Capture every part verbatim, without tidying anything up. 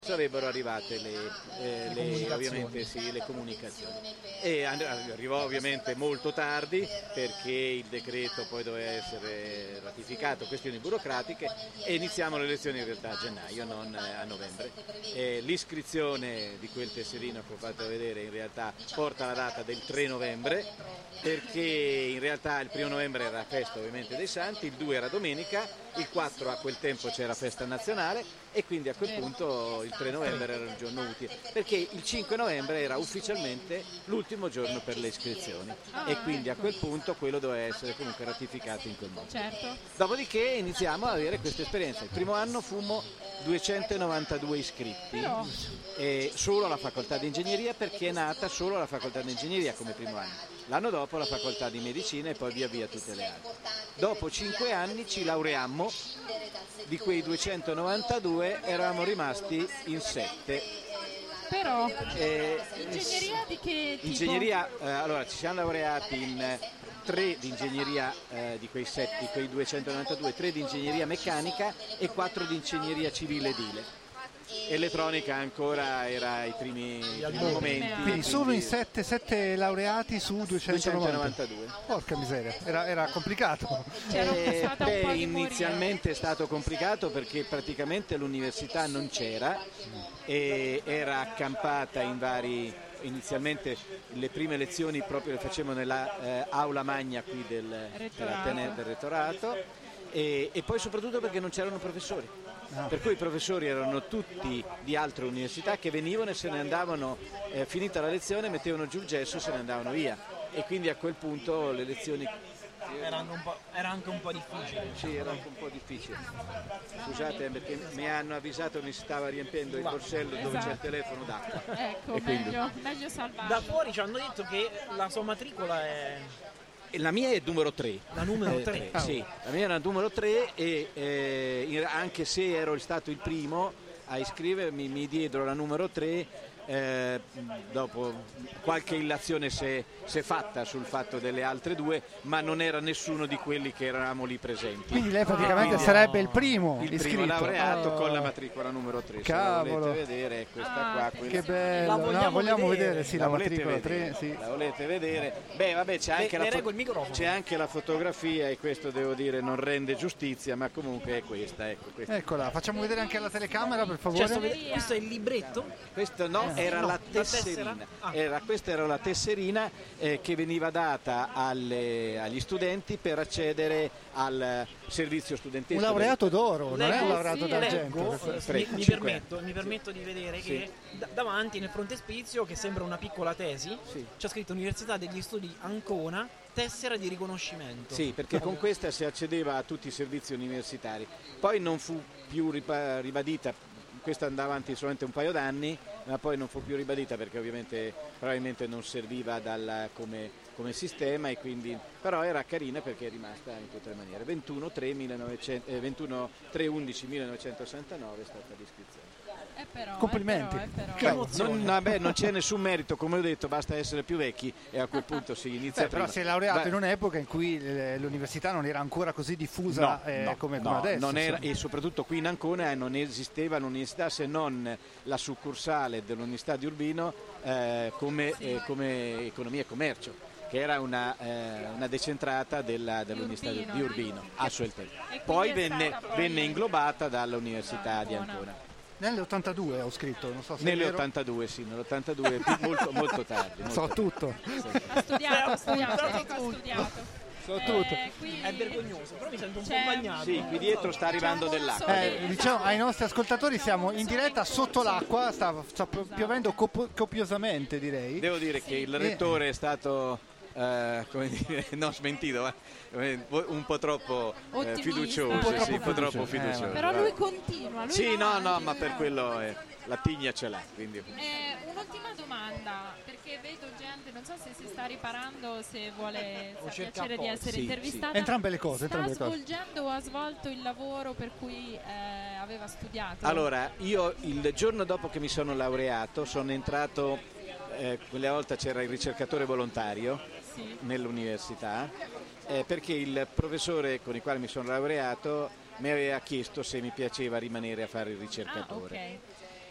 sarebbero arrivate le, eh, le, le ovviamente sì, le comunicazioni e arrivò ovviamente molto tardi perché il decreto poi doveva essere ratificato, questioni burocratiche, e iniziamo le lezioni in realtà a gennaio, non a novembre. E l'iscrizione di quel tesserino che ho fatto vedere in realtà porta la data del tre novembre, perché in realtà il primo novembre era festa ovviamente dei Santi, il due era domenica, il quattro a quel tempo c'era festa nazionale e quindi a quel punto il tre novembre era il giorno utile, perché il cinque novembre era ufficialmente l'ultimo giorno per le iscrizioni e quindi a quel punto quello doveva essere comunque ratificato in quel modo. Certo. Dopodiché iniziamo ad avere questa esperienza. Il primo anno fummo duecentonovantadue iscritti, Però... e solo alla facoltà di ingegneria, perché è nata solo la facoltà di ingegneria come primo anno. L'anno dopo la facoltà di medicina e poi via via tutte le altre. Dopo cinque anni ci laureammo, di quei duecentonovantadue eravamo rimasti in sette. Però, eh, ingegneria di che tipo? Ingegneria, eh, allora ci siamo laureati in tre di ingegneria eh, di quei sette, di quei duecentonovantadue, tre di ingegneria meccanica e quattro di ingegneria civile edile. Elettronica ancora era ai primi, i primi momenti. Quindi, quindi solo in sette, sette laureati su duecentonovantadue. Porca miseria, era, era complicato. Eh, beh, inizialmente è stato complicato perché praticamente l'università non c'era e era accampata in vari... Inizialmente le prime lezioni proprio le facevamo nella eh, aula magna qui del rettorato, del rettorato e, e poi soprattutto perché non c'erano professori. Ah. Per cui i professori erano tutti di altre università che venivano e se ne andavano, eh, finita la lezione mettevano giù il gesso e se ne andavano via, e quindi a quel punto le lezioni era anche un po', era anche un po' difficile. Sì, era anche un po' difficile. Scusate perché mi hanno avvisato che mi si stava riempiendo il borsello, esatto, dove c'è il telefono d'acqua. Ecco, e quindi... meglio, meglio salvarlo. Da fuori ci hanno detto che la sua matricola è... La mia è numero tre. La numero tre? Eh, sì, la mia era numero tre e eh, anche se ero stato il primo a iscrivermi, mi diedero la numero tre. Eh, dopo qualche illazione si è fatta sul fatto delle altre due, ma non era nessuno di quelli che eravamo lì presenti. Quindi lei praticamente ah, sarebbe il primo il iscritto. primo laureato oh. con la matricola numero tre. Cavolo. Se la volete vedere, questa qua. Quella... Che bello. La vogliamo, no, vogliamo vedere, vedere sì, la, la matricola tre. Sì. La volete vedere? Beh, vabbè, c'è anche, le, la, le fo- c'è anche la fotografia e questo devo dire non rende giustizia, ma comunque è questa. Ecco, questa. Eccola, facciamo vedere anche alla telecamera per favore. Cioè, questo è il libretto? Questo no, eh. era no, la tesserina. Ah. Era, questa era la tesserina eh, che veniva data alle, agli studenti per accedere al servizio studentesco. Un laureato d'oro, leggo, non è un laureato sì, d'argento. Leggo, mi, mi, permetto, mi permetto di vedere sì. che d- davanti nel frontespizio, che sembra una piccola tesi, sì. c'è scritto Università degli Studi Ancona, tessera di riconoscimento. Sì, perché con questa si accedeva a tutti i servizi universitari. Poi non fu più ribadita. Questa andava avanti solamente un paio d'anni, ma poi non fu più ribadita perché ovviamente probabilmente non serviva dalla, come, come sistema, e quindi, però era carina perché è rimasta in tutte le maniere. ventuno tre undici millenovecentosessantanove è stata l'iscrizione. Eh però, Complimenti. Eh però, eh però. Non, vabbè, non c'è nessun merito, come ho detto, basta essere più vecchi e a quel punto si inizia. Beh, però si è laureato Beh. in un'epoca in cui l'università non era ancora così diffusa no, eh, no, come, no, come adesso. Non era, e soprattutto qui in Ancona non esisteva l'università se non la succursale dell'Università di Urbino eh, come, sì. eh, come economia e commercio, che era una, eh, una decentrata della, dell'Università di Urbino, di Urbino a suo tempo. Poi venne, venne inglobata dall'Università di Ancona. Nell'ottantadue ho scritto, non so se nell'ottantadue, sì, nell'ottantadue molto, molto tardi. Molto so tardi. tutto. Ha studiato, ha studiato, ha studiato. So tutto. Eh, qui... È vergognoso, però mi sento un C'è... po' bagnato. Sì, qui dietro sta arrivando dell'acqua. Eh, diciamo ai nostri ascoltatori siamo in diretta sotto l'acqua, sta, sta piovendo cop- copiosamente, direi. Devo dire sì. che il rettore è stato Uh, come dire, non smentito, ma un po' troppo uh, fiducioso, un po' sì, un po' troppo fiducioso. Eh, però lui continua. Lui sì, no, avanti, no, ma per quello eh, la tigna ce l'ha. Quindi. Eh, un'ultima domanda, perché vedo gente, non so se si sta riparando, se vuole, se ha piacere di essere sì, intervistata. Sì. Entrambe le cose. Sta entrambe le cose. svolgendo o ha svolto il lavoro per cui eh, aveva studiato? Allora, io il giorno dopo che mi sono laureato sono entrato, eh, quella volta c'era il ricercatore volontario. Sì. Nell'università eh, perché il professore con il quale mi sono laureato mi aveva chiesto se mi piaceva rimanere a fare il ricercatore. Ah, okay.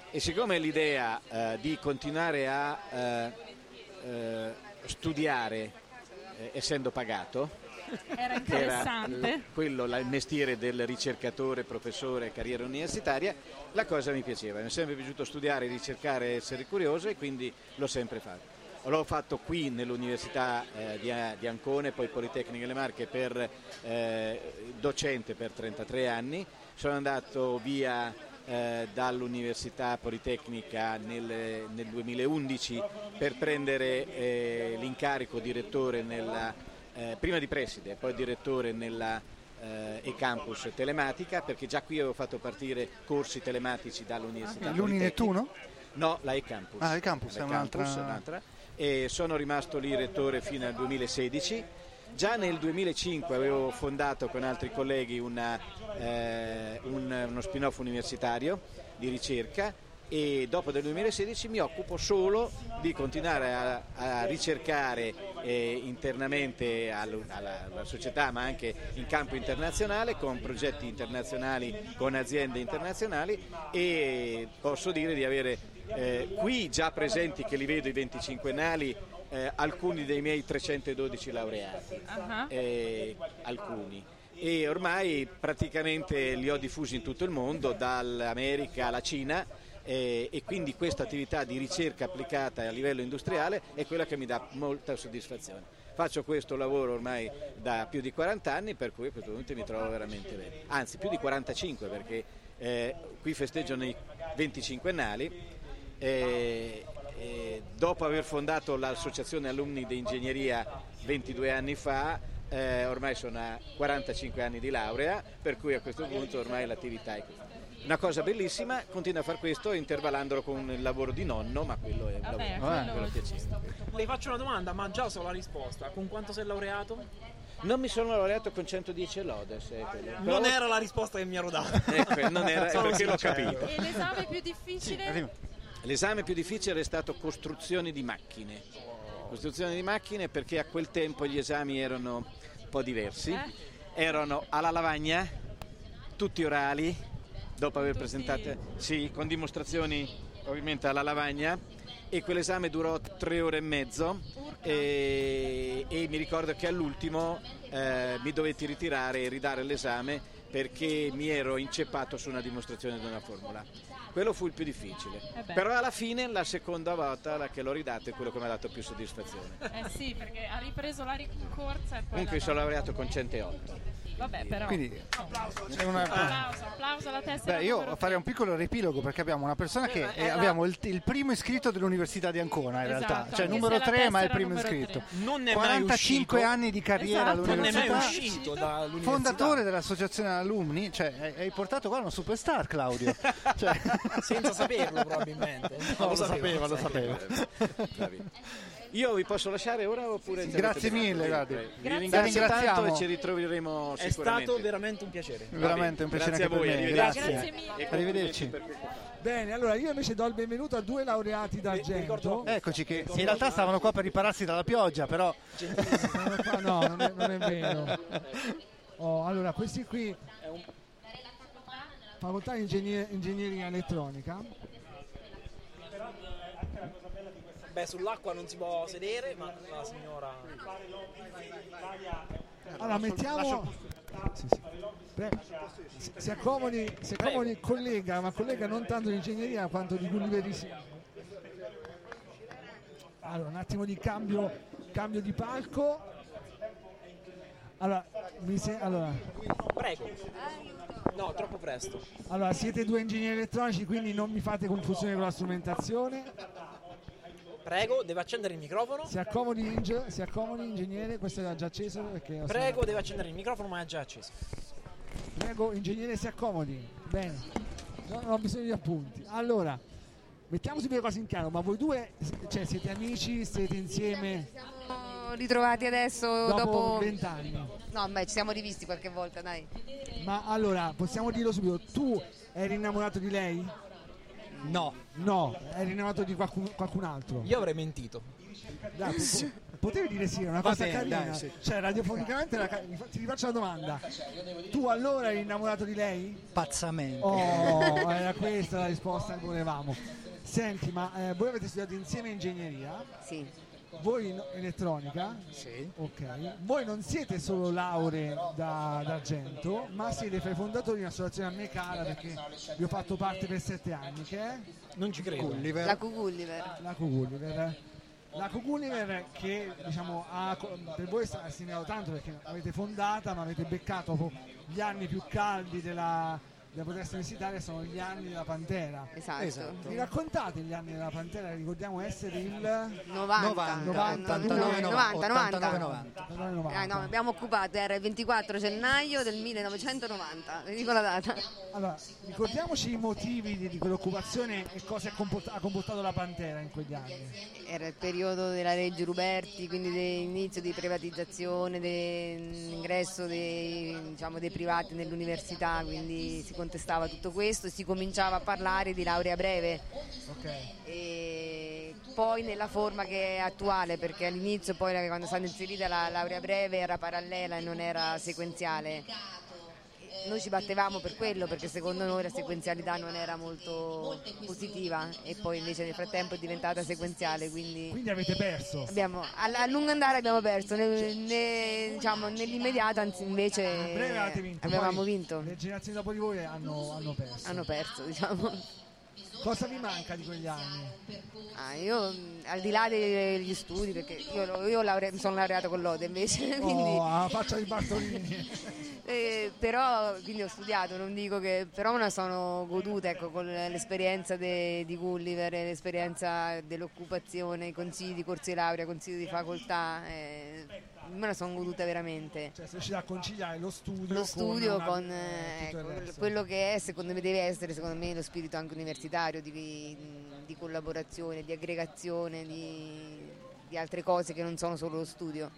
E siccome l'idea eh, di continuare a eh, eh, studiare eh, essendo pagato, era interessante, era quello il mestiere del ricercatore, professore, carriera universitaria, la cosa mi piaceva, mi è sempre piaciuto studiare, ricercare, essere curioso e quindi l'ho sempre fatto. L'ho fatto qui nell'Università eh, di, di Ancona, poi Politecnica delle Marche per eh, docente per trentatré anni, sono andato via eh, dall'Università Politecnica nel, nel duemilaundici per prendere eh, l'incarico direttore nella, eh, prima di preside, poi direttore nella eh, e-campus telematica, perché già qui avevo fatto partire corsi telematici dall'Università ah, L'Uninetuno? No, la e-campus. Ah, e-campus è un'altra... un'altra. E sono rimasto lì rettore fino al duemilasedici. Già nel duemilacinque avevo fondato con altri colleghi una, eh, un, uno spin-off universitario di ricerca e dopo del duemilasedici mi occupo solo di continuare a, a ricercare eh, internamente alla, alla, alla società ma anche in campo internazionale con progetti internazionali, con aziende internazionali e posso dire di avere Eh, qui già presenti, che li vedo i venticinquennali, eh, alcuni dei miei trecentododici laureati, uh-huh. eh, alcuni, e ormai praticamente li ho diffusi in tutto il mondo, dall'America alla Cina, eh, e quindi questa attività di ricerca applicata a livello industriale è quella che mi dà molta soddisfazione. Faccio questo lavoro ormai da più di quaranta anni, per cui a questo punto mi trovo veramente bene, anzi più di quarantacinque, perché eh, qui festeggiano i venticinquennali. E, e dopo aver fondato l'associazione alunni di ingegneria ventidue anni fa, eh, ormai sono a quarantacinque anni di laurea, per cui a questo punto ormai l'attività è questa. Una cosa bellissima, continuo a fare questo intervallandolo con il lavoro di nonno, ma quello è un Vabbè, lavoro, quello... quello piacevole. Le faccio una domanda, ma già so la risposta. Con quanto sei laureato? Non mi sono laureato con centodieci lodes. Eh, non Però... era la risposta che mi ero dato. Ecco, non era, perché l'ho capito. E l'esame più difficile? Sì, L'esame più difficile è stato costruzioni di macchine. Costruzioni di macchine perché a quel tempo gli esami erano un po' diversi. Eh? Erano alla lavagna, tutti orali, dopo aver tutti... presentato, sì, con dimostrazioni ovviamente alla lavagna, e quell'esame durò tre ore e mezzo e, e mi ricordo che all'ultimo eh, mi dovetti ritirare e ridare l'esame perché mi ero inceppato su una dimostrazione di una formula. Quello fu il più difficile, eh però alla fine la seconda volta la che l'ho ridato è quello che mi ha dato più soddisfazione. Eh sì, perché ha ripreso la rincorsa e poi comunque sono laureato con centootto. Vabbè, però quindi applauso, c'è una... applauso, applauso alla tessera. Beh, io farei un piccolo riepilogo perché abbiamo una persona che è, abbiamo il, il primo iscritto dell'Università di Ancona in esatto, realtà, cioè numero tre, ma è il primo iscritto. Non è quarantacinque mai anni di carriera esatto, all'università. Non è mai uscito dall'università. Fondatore dell'associazione alumni, cioè hai portato qua una superstar, Claudio. Cioè... senza saperlo probabilmente. No, lo, lo sapeva, lo sapeva. Io vi posso lasciare ora oppure... Sì, grazie mille, guardi. Vi ringrazio tanto e ci ritroveremo è sicuramente. È stato veramente un piacere. Veramente un piacere grazie anche a voi, per me. arrivederci. Grazie. Grazie Arrivederci. Bene, allora io invece do il benvenuto a due laureati d'argento. Eccoci che in realtà stavano qua per ripararsi dalla pioggia, però... No, non è, non è vero. Oh, allora, questi qui... Facoltà di ingegner- ingegneria elettronica. Beh, sull'acqua non si può sedere, ma la signora... Allora, mettiamo... Sì, sì. Prego. Si, si accomodi, si accomodi il collega, ma collega non tanto di ingegneria quanto di Gulliverisi. Allora, un attimo di cambio, cambio di palco. Allora, mi se- allora. Prego. No, troppo presto. Allora, siete due ingegneri elettronici, quindi non mi fate confusione con la strumentazione. Prego, deve accendere il microfono. Si accomodi, inge- si accomodi ingegnere, questo era già acceso perché Prego, deve accendere il microfono, ma è già acceso. Prego, ingegnere, si accomodi. Bene, no, non ho bisogno di appunti. Allora, mettiamoci due cose in chiaro, ma voi due, cioè, siete amici, siete insieme? Siamo ritrovati adesso dopo vent'anni. No, beh, ci siamo rivisti qualche volta, dai. Ma allora, possiamo dirlo subito, tu eri innamorato di lei? No. No, eri innamorato di qualcun, qualcun altro. Io avrei mentito. Dai, po- potevi dire sì, è una Va cosa bene, carina. dai, sì. Cioè, radiofonicamente era ca- ti rifaccio la domanda. Tu allora eri innamorato di lei? Pazzamente. Oh, era questa la risposta che volevamo. Senti, ma eh, voi avete studiato insieme ingegneria? Sì. Voi in elettronica? Sì. Ok. Voi non siete solo lauree da, d'argento, ma siete fra i fondatori di un'associazione a me cara, perché vi ho fatto parte per sette anni, che è Non ci credo. Gulliver. La Gulliver. la Gulliver. La Gulliver che diciamo ha, per voi sta segnato tanto perché avete fondata, ma avete beccato proprio gli anni più caldi della, della protesta universitaria, sono gli anni della Pantera. Esatto. Esatto. Mi raccontate gli anni della Pantera? Ricordiamo essere il novanta. novanta, novanta, novanta, ottantanove, novanta. novanta. Ah, no, abbiamo occupato, era il ventiquattro gennaio del millenovecentonovanta, vi dico la data. Allora, ricordiamoci i motivi di, di quell'occupazione e cosa ha comportato, ha comportato la Pantera in quegli anni. Era il periodo della legge Ruberti, quindi dell'inizio di privatizzazione, dell'ingresso dei, diciamo, dei privati nell'università, quindi si contestava tutto questo e si cominciava a parlare di laurea breve. Ok. E poi nella forma che è attuale, perché all'inizio poi quando è stata inserita la laurea breve era parallela e non era sequenziale. Noi ci battevamo per quello, perché secondo noi la sequenzialità non era molto positiva e poi invece nel frattempo è diventata sequenziale, quindi, Quindi avete perso. abbiamo, a, a lungo andare abbiamo perso, ne, ne, diciamo, nell'immediato anzi invece A breve avete vinto. avevamo Poi vinto, Le generazioni dopo di voi hanno, hanno perso. hanno perso diciamo. Cosa vi manca di quegli anni? Ah, io mh, al di là degli studi, perché io, io laure- mi sono laureato con l'Ode invece, quindi, Oh, alla faccia di Bartolini. eh, però quindi ho studiato, non dico che, però me la sono goduta, ecco, con l'esperienza de- di Gulliver, l'esperienza dell'occupazione, i consigli di corsi di laurea, consigli di facoltà, eh, me la sono goduta veramente. Cioè, se riuscite a conciliare lo studio, Lo studio una- con, eh, eh, tutto il ecco, resto. quello che è, secondo me deve essere, secondo me, lo spirito anche universitario di, di collaborazione, di aggregazione, di, di altre cose che non sono solo lo studio.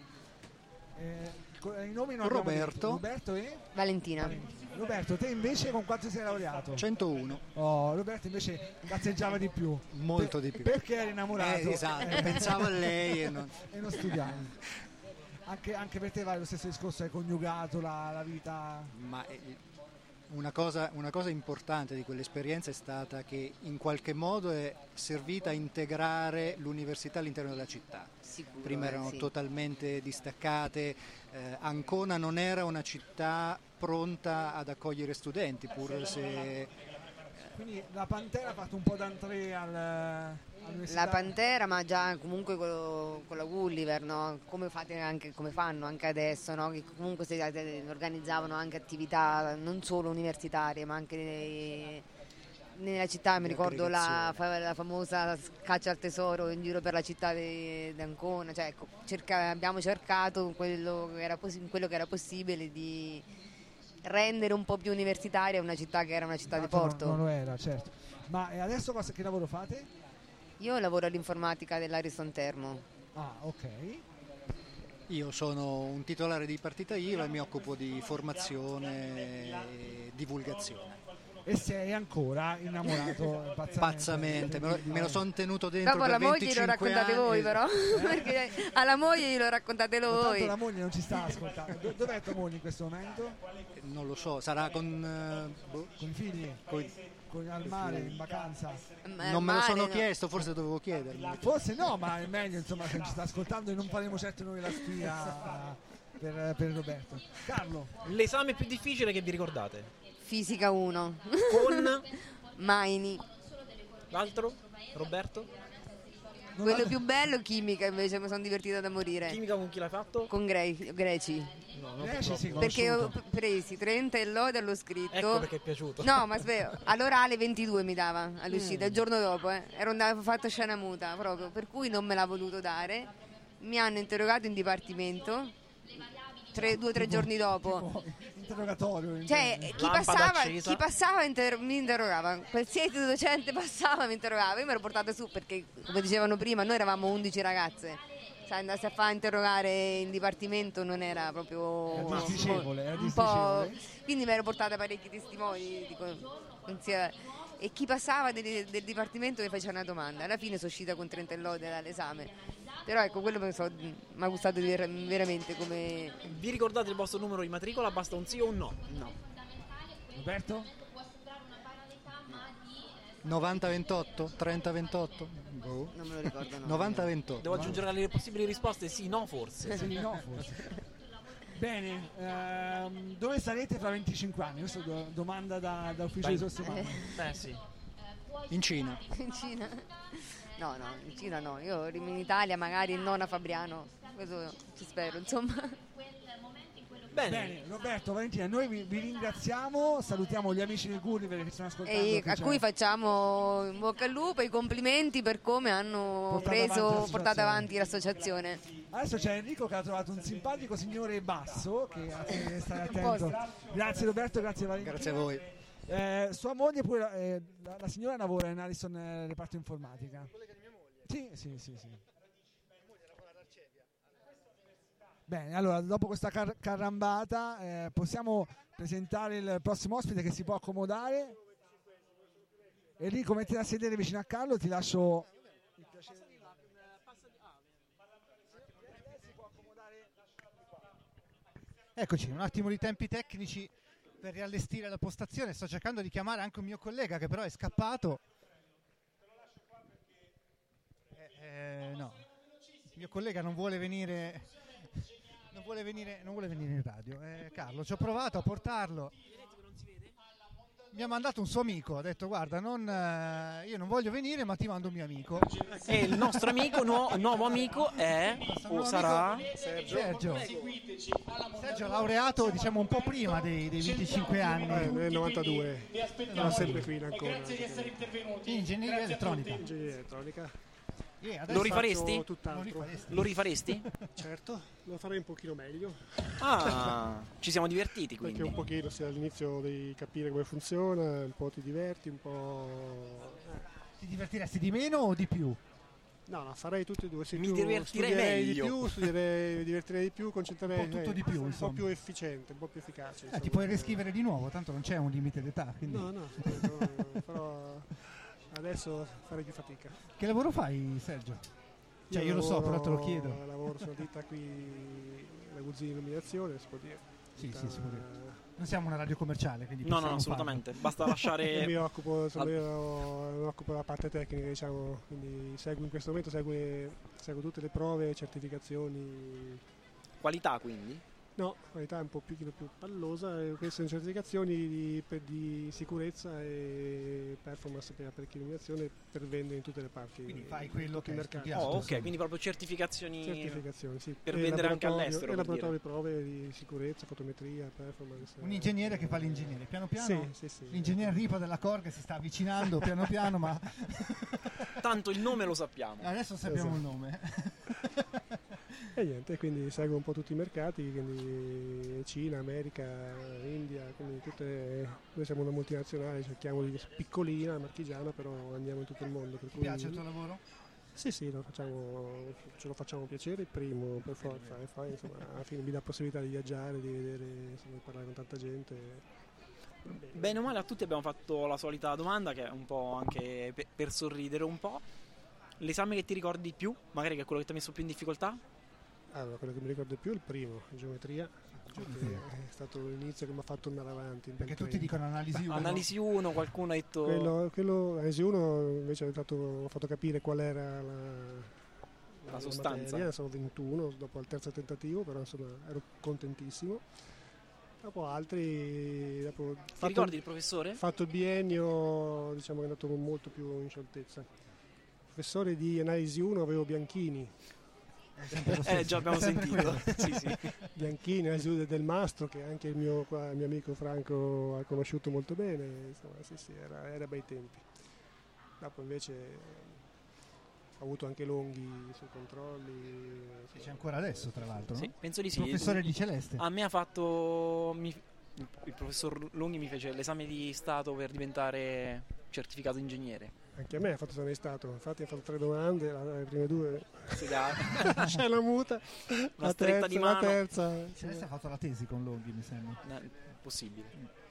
Eh, co- I nomi non abbiamo Roberto. detto. Roberto e Valentina. Roberto, te invece con quanto sei laureato? centouno. Oh, Roberto invece cazzeggiava di più. Molto Per- di più. Perché eri innamorato? Eh, esatto, Eh, pensavo a lei e non... e non studiavi. Anche, anche per te vale lo stesso discorso, hai coniugato la, la vita. Ma eh, una cosa, una cosa importante di quell'esperienza è stata che in qualche modo è servita a integrare l'università all'interno della città. Sicuro, Prima eh, erano sì. totalmente distaccate, eh, Ancona non era una città pronta ad accogliere studenti, pur se... Quindi la Pantera ha fatto un po' d'entrée al, all'università. La Pantera, ma già comunque con, con la Gulliver, no? Come fate anche, come fanno anche adesso, no? Che comunque si eh, organizzavano anche attività non solo universitarie, ma anche nei- nella città. Mi Di ricordo la, aggregazione. fa- la famosa caccia al tesoro in giro per la città di Ancona, cioè, ecco, cerca- abbiamo cercato quello che, era possi- quello che era possibile di rendere un po' più universitaria una città che era una città di Esatto, porto. Non, non lo era, certo. Ma eh, adesso cosa, che lavoro fate? Io lavoro all'informatica dell'Ariston Termo. Ah, ok. Io sono un titolare di partita I V A e mi occupo di formazione e divulgazione. E sei ancora innamorato pazzamente. Pazzamente, me lo, me lo sono tenuto dentro Dopo per alla moglie glielo venticinque raccontate anni. voi però, perché alla moglie glielo raccontate Ma tanto voi. la moglie non ci sta ascoltando. Do- dov'è tua moglie in questo momento? Non lo so, sarà con... eh, boh, Con i figli? coi- Con, al mare, in vacanza? Ma- non me lo mare, sono no. chiesto, forse dovevo chiedermi. Forse no, ma è meglio insomma se ci sta ascoltando e non faremo certo noi la spia per, per Roberto. Carlo, L'esame più difficile che vi ricordate? Fisica uno. Con Maini. l'altro? Roberto? non Quello ha- più bello chimica invece, mi sono divertita da morire. Chimica con chi l'hai fatto? Con Gre- Greci. No, non Greci sì, Perché ho conosciuto. p- presi trenta e lode allo scritto. Ecco perché è piaciuto. No, ma aspetta, all'orale ventidue mi dava Mm. all'uscita, il giorno dopo, eh. Ero andata, ho fatto scena muta proprio, per cui non me l'ha voluto dare. Mi hanno interrogato in dipartimento tre, due o tre giorni dopo. Tipo, interrogatorio. Cioè, intendo. chi Lampada passava, accesa. chi passava inter- mi interrogava, qualsiasi docente passava mi interrogava, io mi ero portata su perché, come dicevano prima, noi eravamo undici ragazze, cioè andarsi a fare interrogare in dipartimento non era proprio Era disdicevole, era un po', disdicevole. quindi mi ero portata parecchi testimoni, dico, non sia- e chi passava del, del dipartimento mi faceva una domanda. Alla fine sono uscita con trenta e lode dall'esame, però ecco, quello mi so, ha gustato ver- veramente come... Vi ricordate il vostro numero di matricola? Basta un sì o un no? No. Roberto? novanta ventotto? trenta ventotto? Boh. Non me lo ricordo. No. novanta ventotto. Devo aggiungere alle possibili risposte sì, no, forse. Sì, no, forse. Bene, ehm, dove sarete fra venticinque anni? Questa è do- domanda da, da ufficio di risorse umane. Beh sì. In Cina. In Cina? No, no, in Cina no. Io in Italia, magari non a Fabriano. Questo ci spero, insomma. Bene. Bene, Roberto, Valentina, noi vi, vi ringraziamo, salutiamo gli amici del Gulliver che stanno ascoltando. E che a c'è- cui facciamo in bocca al lupo e i complimenti per come hanno Portato preso, avanti portato l'associazione. avanti l'associazione. Adesso c'è Enrico che ha trovato un simpatico signore basso che ha che stare attento. Grazie Roberto, grazie Valentina. Grazie a voi. Eh, sua moglie pure, eh, la, la signora lavora in Allison eh, reparto informatica. Sì, sì, sì, sì. Bene, allora dopo questa car- carambata eh, possiamo presentare il prossimo ospite che si può accomodare. Enrico, mettiti a sedere vicino a Carlo, ti lascio il piacere. Eccoci, un attimo di tempi tecnici per riallestire la postazione. Sto cercando di chiamare anche un mio collega che però è scappato. Eh, eh, no, il mio collega non vuole venire, non vuole venire, non vuole venire in radio. Eh, Carlo, ci ho provato a portarlo. Mi ha mandato un suo amico, ha detto guarda, non, eh, io non voglio venire ma ti mando un mio amico. E il nostro amico, nuo- nuovo amico è, o nuovo sarà... amico- Sergio. Sergio laureato diciamo un po' prima dei, dei venticinque anni Eh, nel novantadue, era sempre qui ancora. in ingegneria elettronica. Ingegneria elettronica. E adesso Lo rifaresti? Faccio tutt'altro. Lo rifaresti? Lo rifaresti? Certo, lo farei un pochino meglio, Ah, ci siamo divertiti perché quindi. un pochino se all'inizio devi capire come funziona, un po' ti diverti, un po'... eh. Ti divertiresti di meno o di più? No, no, farei tutti e due. Se Mi più, divertirei studierei meglio. di più, studierei, mi divertirei di più, concentrerei Un po' tutto eh, di più, un insomma. po' più efficiente, un po' più efficace. Eh, insomma. ti puoi riscrivere di nuovo, tanto non c'è un limite d'età. Quindi... No, no, no, però adesso farei più fatica. Che lavoro fai, Sergio? Cioè, io, lo so, però te lo chiedo. Lavoro su una ditta qui, la Guzzi di Illuminazione, si può dire. Sì, Ditta- sì, si può dire. Non siamo una radio commerciale, quindi No, no, possiamo assolutamente. Basta Io mi lasciare... occupo, insomma, Al- io mi occupo della parte tecnica, diciamo, quindi seguo in questo momento seguo, seguo tutte le prove, certificazioni. Qualità quindi? No, la qualità è un po' più, più pallosa, e queste sono certificazioni di, per- di sicurezza e performance per apparecchi di illuminazione per vendere in tutte le parti. Quindi fai in quello tutti i che hai mercati. studiato. Oh, ok, insomma. quindi proprio certificazioni... Certificazioni, sì. per E vendere anche laboratorio- all'estero, E per laboratorio di prove di sicurezza, fotometria, performance. Un ingegnere che fa l'ingegnere. Piano piano Sì, sì, sì. l'ingegnere Ripa della Corga si sta avvicinando piano piano, ma Tanto il nome lo sappiamo. adesso sappiamo Esatto. il nome. E niente, quindi seguo un po' tutti i mercati, quindi Cina, America, India, quindi tutte, noi siamo una multinazionale, cerchiamo di piccolina, marchigiana, però andiamo in tutto il mondo. Per Ti cui, piace il tuo lavoro? Sì, sì, lo facciamo, ce lo facciamo piacere, il primo per forza, e poi insomma alla fine mi dà possibilità di viaggiare, di vedere, insomma, di parlare con tanta gente. Va bene. Bene o male a tutti abbiamo fatto la solita domanda, che è un po' anche pe- per sorridere un po'. L'esame che ti ricordi di più, magari che è quello che ti ha messo più in difficoltà? Allora, quello che mi ricordo di più è il primo, geometria, perché è stato l'inizio che mi ha fatto andare avanti. in Perché quel tutti tempo. dicono analisi uno. Analisi uno, qualcuno ha detto... Quello, quello analisi uno invece ha fatto, ho fatto capire qual era la, La sostanza. materia, sono ventuno dopo il terzo tentativo, però insomma ero contentissimo. Dopo altri, dopo Ti fatto, ricordi il professore? fatto il biennio, diciamo che è andato con molto più in scioltezza. Professore di analisi uno avevo Bianchini, Eh, già abbiamo Sempre sentito. Sì, sì. Bianchini, analisi del Mastro, che anche il mio, qua, il mio amico Franco ha conosciuto molto bene, insomma, sì, sì, era, era bei tempi. Dopo invece ho avuto anche Longhi sui controlli. Che c'è ancora adesso, tra l'altro, no? Sì, penso di sì. Professore di Celeste. A me ha fatto... mi- il professor Lunghi mi fece l'esame di Stato per diventare certificato ingegnere. Anche a me ha fatto esame di Stato, infatti ha fatto tre domande, la- le prime due Sì, da- c'è la muta, Una la stretta terza, di la mano. terza. Celeste ha fatto la tesi con Longhi, mi sembra. Eh, possibile.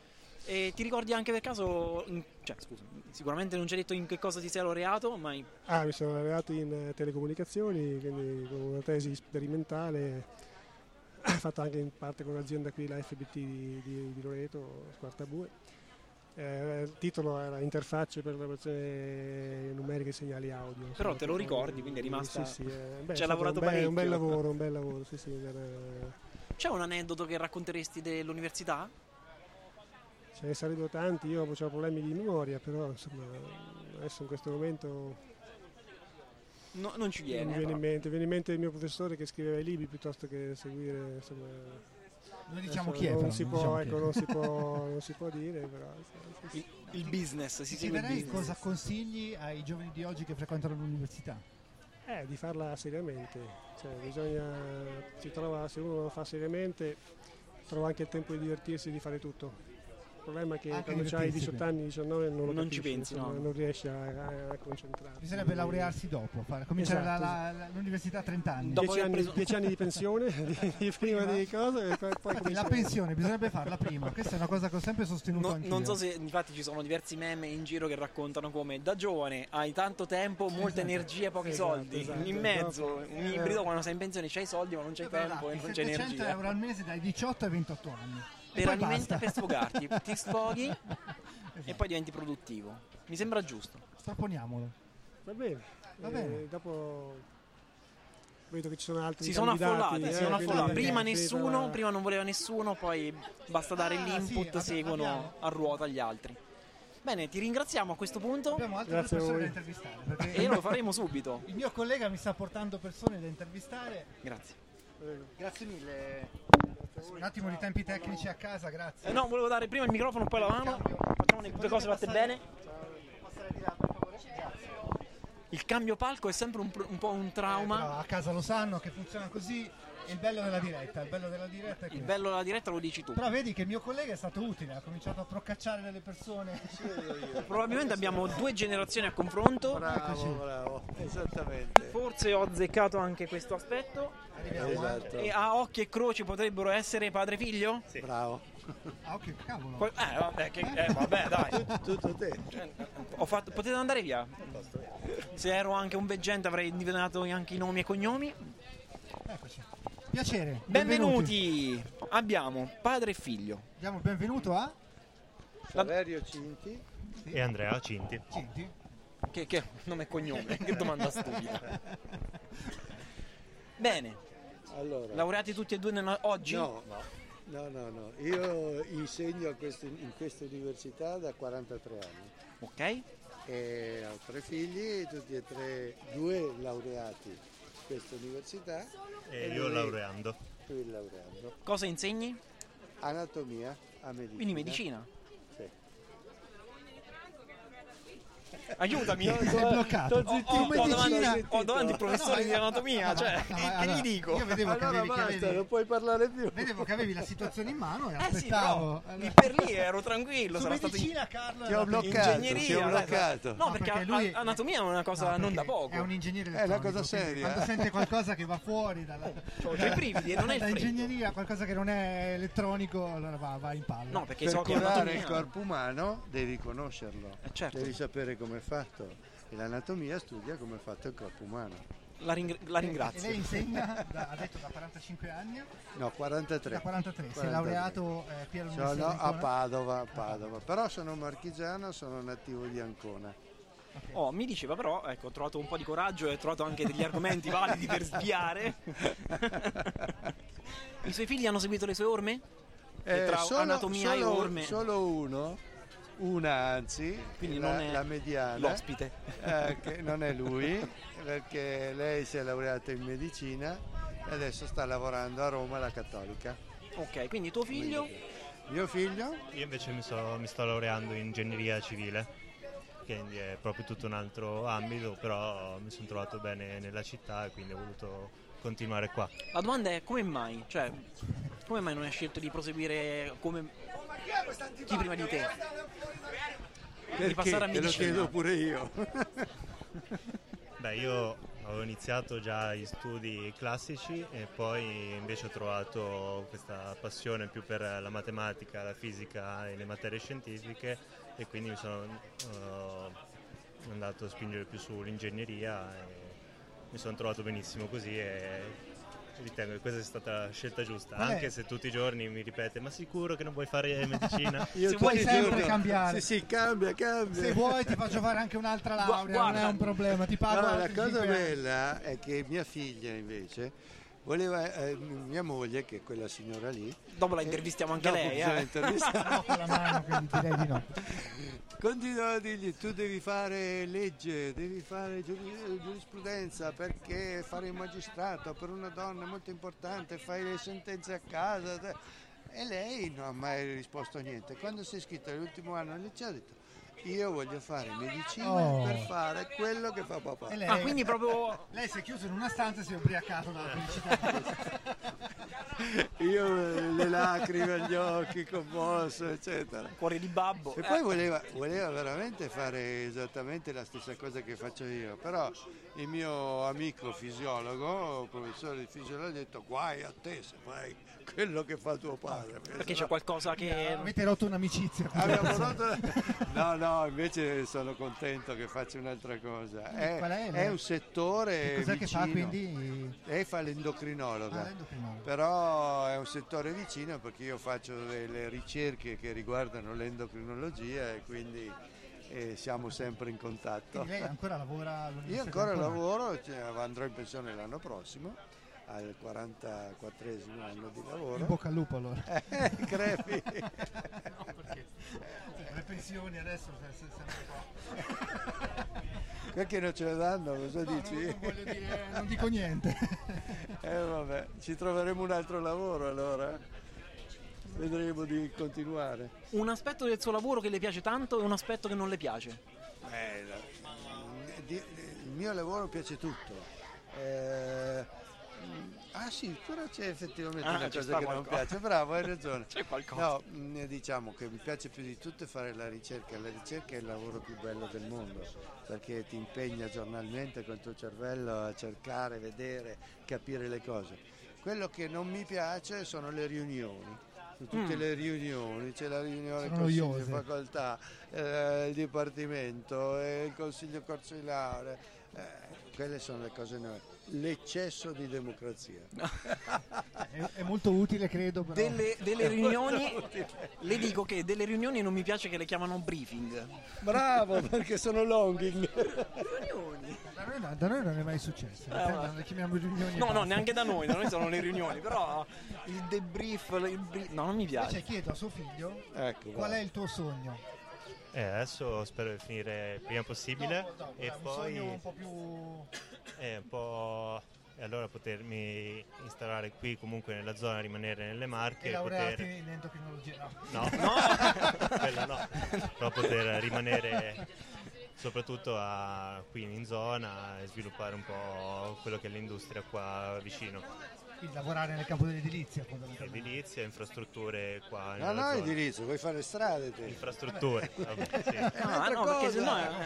E ti ricordi anche per caso, in, cioè scusa, sicuramente non ci hai detto in che cosa ti sei laureato, ma... In... Ah, mi sono laureato in uh, telecomunicazioni, quindi con una tesi sperimentale, fatta anche in parte con un'azienda qui, la F B T di, di, di Loreto, Squartabue. Eh, il titolo era Interfacce per l'elaborazione numerica e segnali audio. Però te lo ricordi, quindi è rimasta... Sì, sì, eh, beh, ci hai lavorato un bel, parecchio. Un bel lavoro, un bel lavoro, sì, sì. Era... C'è un aneddoto che racconteresti dell'università? Ce ne sarebbero tanti, io avevo problemi di memoria, però insomma adesso in questo momento no, non ci viene. Non mi viene in mente, viene in mente il mio professore che scriveva i libri piuttosto che seguire, insomma. Noi diciamo chi è, non però, si può, diciamo ecco, non si può, non si può dire, però sì, sì, il, il business, si ti segue il chiederei business. cosa consigli ai giovani di oggi che frequentano l'università? Eh, di farla seriamente, cioè bisogna, si trova, se uno lo fa seriamente, trova anche il tempo di divertirsi e di fare tutto. Il problema è che Anche quando hai diciotto anni, diciannove non lo non capisci, ci pensi, insomma, no. non riesci a, a, a concentrarti. Bisognerebbe laurearsi dopo, fare, cominciare Esatto, la, la, l'università a trenta anni. Dopo dieci, aver anni, preso- dieci anni di pensione, di, di prima di cose e poi, poi Infatti, cominci la a- pensione bisognerebbe farla prima, questa è una cosa che ho sempre sostenuto No, anch'io. non so se infatti ci sono diversi meme in giro che raccontano come da giovane hai tanto tempo, molte energie e pochi Esatto, soldi. esatto. In mezzo, Dopo- un ibrido quando sei in pensione c'hai soldi ma non c'hai tempo e non c'è settecento energia. euro al mese dai diciotto ai ventotto anni. E Per poi alimenta, basta. per sfogarti, ti sfoghi e poi diventi produttivo. Mi sembra giusto. Proponiamolo. Va bene, Va eh, bene. dopo vedo che ci sono altri Si sono candidati, affollati, eh, si sono quindi affollati. Prima è finita nessuno, la- prima non voleva nessuno, poi basta dare Ah, l'input, sì, abbi- seguono abbiamo- a ruota gli altri. Bene, ti ringraziamo a questo punto Abbiamo altre Grazie a persone da voi. intervistare. Perché e lo faremo subito. il mio collega mi sta portando persone da intervistare. Grazie. Grazie mille. Un attimo di tempi tecnici a casa, grazie. Eh no, volevo dare prima il microfono, poi la mano. Facciamo le due cose fatte bene. Passare di là, per favore? Grazie. Il cambio palco è sempre un, pr- un po' un Eh, trauma. però a casa lo sanno che funziona così. È il bello della diretta. Il bello della diretta è Il questo. bello della diretta lo dici tu. Però vedi che il mio collega è stato utile, ha cominciato a procacciare delle persone. Probabilmente abbiamo due generazioni a confronto. Eccoci. Bravo, esattamente. Forse ho azzeccato anche questo aspetto. Arriviamo. Esatto. E a occhi e croci potrebbero essere padre e figlio? Bravo. Ah, ok, cavolo. Poi- Eh, vabbè, che, eh, vabbè dai. Tutto te. Cioè, ho fatto, potete andare via. Se ero anche un veggente avrei individuato anche i nomi e cognomi. Eccoci. Piacere. Benvenuti. Abbiamo padre e figlio. Diamo il benvenuto a Saverio Cinti. E Andrea Cinti. Cinti. Che, che nome e cognome? Che domanda stupida. Bene. Allora, Laureati tutti e due nella- oggi? no, no, no, no. Io insegno a queste- in questa università da quarantatré anni Ok. e ho tre figli, tutti e tre, due laureati in questa università. E io lui- laureando. lui laureando. Cosa insegni? Anatomia a medicina. Quindi medicina. Sì. Aiutami. Sei bloccato. Ho, ho- ho medicina- davanti, ho davanti il professore di anatomia, cioè, No, che, ma che allora, gli dico? Io vedevo che Allora avevi, che basta, avevi- non puoi parlare più. vedevo che avevi la situazione in mano e Eh sì, aspettavo. però lì per lì ero tranquillo. Su sarà stato in- medicina, Carlo. Ti ho era- bloccato, ingegneria. ti ho dai, bloccato. No, No, perché, perché a- lui- anatomia è una cosa No, non da perché poco. È un ingegnere È una elettronico, cosa quindi seria. Quando sente qualcosa che va fuori dalla, C'ho i brividi e non è il da freddo. ingegneria, qualcosa che non è elettronico, allora va, va in palla. No, perché Per so che curare anatomia... il corpo umano devi conoscerlo, Eh, certo. devi sapere come è fatto e l'anatomia studia come è fatto il corpo umano. La, ring- la E ringrazio. lei insegna, da- ha detto da quarantacinque anni, No, quarantatré. da quarantatré, si è quarantatré. laureato eh, qui all'Università Sono di a Ancona. Padova, a Padova, però sono marchigiano, sono nativo di Ancona. Oh, mi diceva però, ecco, ho trovato un po' di coraggio e ho trovato anche degli argomenti validi per sviare. I suoi figli hanno seguito le sue orme? E tra solo, anatomia solo- e orme. solo uno, una anzi, Quindi la, non è la mediana, l'ospite. eh, che non è lui, perché lei si è laureata in medicina e adesso sta lavorando a Roma alla Cattolica. Ok, quindi tuo figlio? Mio figlio? Io invece mi, so- mi sto laureando in ingegneria civile, quindi è proprio tutto un altro ambito, però mi sono trovato bene nella città e quindi ho voluto continuare qua. La domanda è come mai? Cioè, come mai non hai scelto di proseguire come chi prima di te? Di Perché? passare a Te lo medicina? chiedo pure io. Beh, io avevo avevo iniziato già gli studi classici e poi invece ho trovato questa passione più per la matematica, la fisica e le materie scientifiche, e quindi mi sono uh, andato a spingere più sull'ingegneria e mi sono trovato benissimo così, e ritengo che questa sia stata la scelta giusta. Vabbè. Anche se tutti i giorni mi ripete: ma sicuro che non vuoi fare medicina? Io se vuoi sempre giorni... cambiare. Sì, sì, cambia, cambia. Se vuoi ti faccio fare anche un'altra laurea, Guarda. non è un problema, ti pago. No, la cosa bella è che mia figlia invece voleva, eh, mia moglie, che è quella signora lì, dopo la intervistiamo anche dopo lei, eh? No, con la mano, quindi direi di no. Continuava a dirgli: tu devi fare legge, devi fare giurisprudenza, perché fare il magistrato per una donna è molto importante, fai le sentenze a casa. E lei non ha mai risposto a niente. Quando si è iscritta all'ultimo anno al liceo ha detto: io voglio fare medicina oh. per fare quello che fa papà. Lei, ah, quindi proprio lei si è chiuso in una stanza e si è ubriacato dalla felicità. Io le lacrime agli occhi, commosso, eccetera. Cuore di babbo. E poi voleva, voleva veramente fare esattamente la stessa cosa che faccio io, però il mio amico fisiologo, professore di fisiologia, ha detto: guai a te se fai quello che fa tuo padre. Perché c'è qualcosa che... Avete rotto un'amicizia. Abbiamo rotto... No, no, invece sono contento che faccia un'altra cosa. È, è, è un settore cos'è vicino. Che fa, quindi? Lei fa l'endocrinologa, ah, l'endocrinologa, però è un settore vicino perché io faccio delle ricerche che riguardano l'endocrinologia e quindi eh, siamo sempre in contatto. Quindi lei ancora lavora all'università? Io ancora, ancora? lavoro, cioè, andrò in pensione l'anno prossimo, al quarantaquattresimo anno di lavoro. In bocca al lupo allora. Eh, crepi. No, perché le pensioni adesso se, se, se perché non ce le danno, cosa no, dici? Non, non voglio dire, non dico niente. Eh vabbè, ci troveremo un altro lavoro allora. Vedremo di continuare. Un aspetto del suo lavoro che le piace tanto e un aspetto che non le piace? Eh, il mio lavoro piace tutto. Eh, ah sì, però c'è effettivamente ah, una cosa che qualcosa. non piace. Bravo, hai ragione. C'è qualcosa. No, diciamo che mi piace più di tutto fare la ricerca. La ricerca è il lavoro più bello del mondo, perché ti impegna giornalmente con il tuo cervello a cercare, vedere, capire le cose. Quello che non mi piace sono le riunioni. Tutte mm. le riunioni, c'è la riunione del consiglio di facoltà, eh, il dipartimento, eh, il consiglio corso di laurea, eh, quelle sono le cose nuove. L'eccesso di democrazia è, è molto utile, credo, però. Delle, delle riunioni le dico che delle riunioni non mi piace che le chiamano briefing. Bravo, perché sono longing. Riunioni da noi, no, da noi non è mai successo, eh, non le chiamiamo riunioni. No, no, neanche da noi, da noi sono le riunioni, però il debrief, il brief, no, non mi piace. Invece chiedo a suo figlio, ecco, qual va. è il tuo sogno? Eh, adesso spero di finire il prima possibile no, no, e un poi sogno un po' più eh, un po' e allora potermi installare qui comunque nella zona, rimanere nelle Marche e laurearti poter... in endocrinologia. No, no, no. Quello no, però poter rimanere soprattutto a, qui in zona e sviluppare un po' quello che è l'industria qua vicino. Quindi lavorare nel campo dell'edilizia, fondamentalmente. Edilizia, infrastrutture qua. No, no, edilizia, vuoi fare strade te? Infrastrutture. Vabbè, sì. No, no, perché sennò è...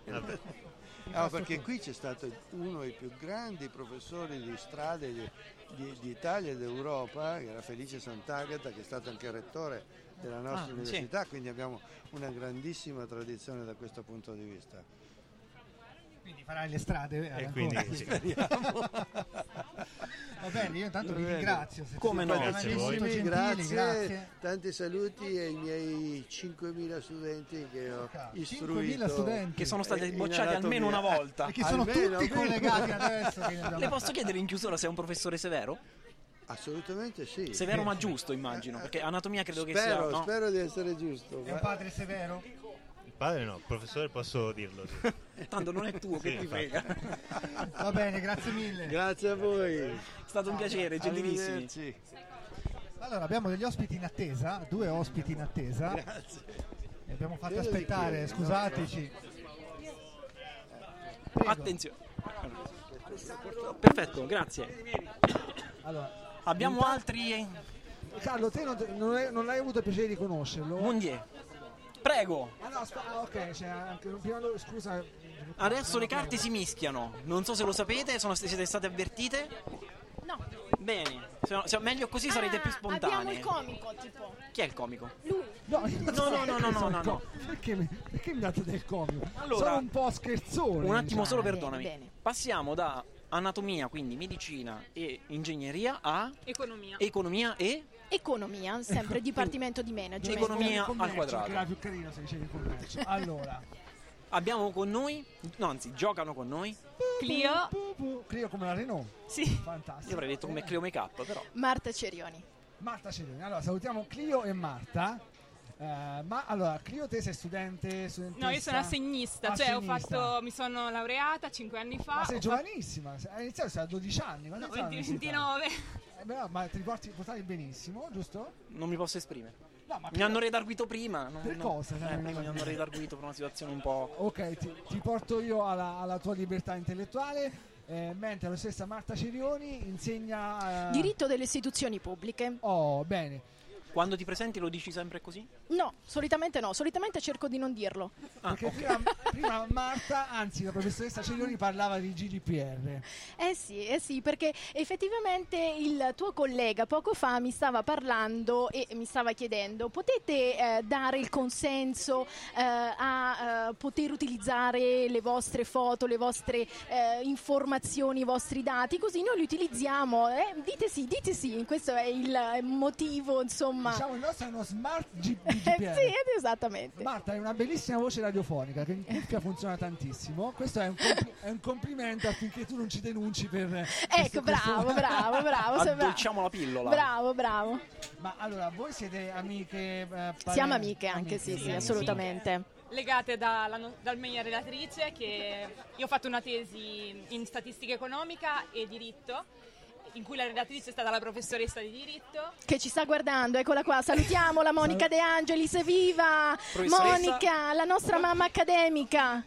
No, perché qui c'è stato uno dei più grandi professori di strade di, di, di Italia e d'Europa, che era Felice Sant'Agata, che è stato anche rettore della nostra ah, università, sì. Quindi abbiamo una grandissima tradizione da questo punto di vista. Quindi farai le strade e quindi sì. Speriamo. Va bene, io intanto vi ringrazio. Come no? Grazie, gentili, grazie, grazie, tanti saluti ai miei cinquemila studenti che ho istruito. cinquemila studenti che sono stati bocciati almeno una volta. E che sono almeno, tutti collegati adesso. Che le posso chiedere in chiusura se è un professore severo? Assolutamente sì. Severo ma giusto, immagino, perché anatomia credo spero, che sia... No? Spero di essere giusto. È un padre severo? Padre no, professore posso dirlo. Sì. Tanto non è tuo, che sì, ti frega. Va bene, grazie mille. Grazie a voi. È stato un piacere, gentilissimi. Allora, abbiamo degli ospiti in attesa, due ospiti in attesa. Grazie. Li abbiamo fatti aspettare, chiede, scusateci. Prego. Attenzione. Perfetto, grazie. Allora, abbiamo intanto... altri... Carlo, te non, non, hai, non hai avuto il piacere di conoscerlo? Mondier. Prego. Ah no, sp- ah, ok, cioè, anche, prima, scusa, Adesso le carte si mischiano. Non so se lo sapete, sono, siete state avvertite? No. Bene, se, se meglio così sarete Ah, più spontanei. Abbiamo il comico, tipo. Chi è il comico? Lui. No, io No, no, no, no, no, no, no. Perché, mi- perché mi date del comico? Allora, Sono un po' scherzone. Un attimo solo, bene, perdonami. bene. Passiamo da anatomia, quindi medicina e ingegneria, a Economia. economia e Economia, sempre dipartimento di management. Economia Commercio, al quadrato. che era più carino se dicevi commercio. Allora, abbiamo con noi, no anzi, giocano con noi. Clio. pu, pu, Clio come la Renault. Sì. Fantastico. Io avrei detto come Clio Make Up, però. Marta Cerioni. Marta Cerioni. Allora, salutiamo Clio e Marta. Eh, ma allora, Clio, te sei studente, studentessa? No, io sono assegnista, cioè ho Assegnista. fatto, mi sono laureata cinque anni fa. Ma sei ho giovanissima, hai iniziato sei a dodici anni, fatto- quando no, sei venti, all'università? ventinove. Eh, beh, no, ma ti porti, portavi benissimo, giusto? Non mi posso esprimere. No, ma Mi hanno redarguito prima. Non, Per non- cosa? Eh, prima mi hanno redarguito per una situazione un po'. Ok, ti, ti porto io alla, alla tua libertà intellettuale, eh, mentre la stessa Marta Cerioni insegna... eh, Diritto delle istituzioni pubbliche. Oh, bene. Quando ti presenti lo dici sempre così? No, solitamente no, solitamente cerco di non dirlo. Ah, Perché ok. prima, prima Marta, anzi la professoressa Cerioni parlava di G D P R. Eh sì, eh sì, perché effettivamente il tuo collega poco fa mi stava parlando e mi stava chiedendo: potete eh, dare il consenso eh, a eh, poter utilizzare le vostre foto, le vostre eh, informazioni, i vostri dati, così noi li utilizziamo. Eh? Dite sì, dite sì, questo è il motivo, insomma. Diciamo il nostro è uno smart G- Eh, G D P R. sì, ed esattamente. Marta, hai una bellissima voce radiofonica che in cuffia funziona tantissimo. Questo è un, compli- è un complimento affinché tu non ci denunci per... Ecco, bravo, bravo, bravo. sei bravo. Addolciamo la pillola. Bravo, bravo. Ma allora, voi siete amiche? eh, pare- Siamo amiche anche, amiche, sì, sì, sì. assolutamente. Legate dalla no- dal mia relatrice, che io ho fatto una tesi in statistica economica e diritto, in cui la relatrice è stata la professoressa di diritto. Che ci sta guardando, eccola qua, salutiamola Monica De Angelis, evviva! Professoressa. Monica, la nostra mamma accademica.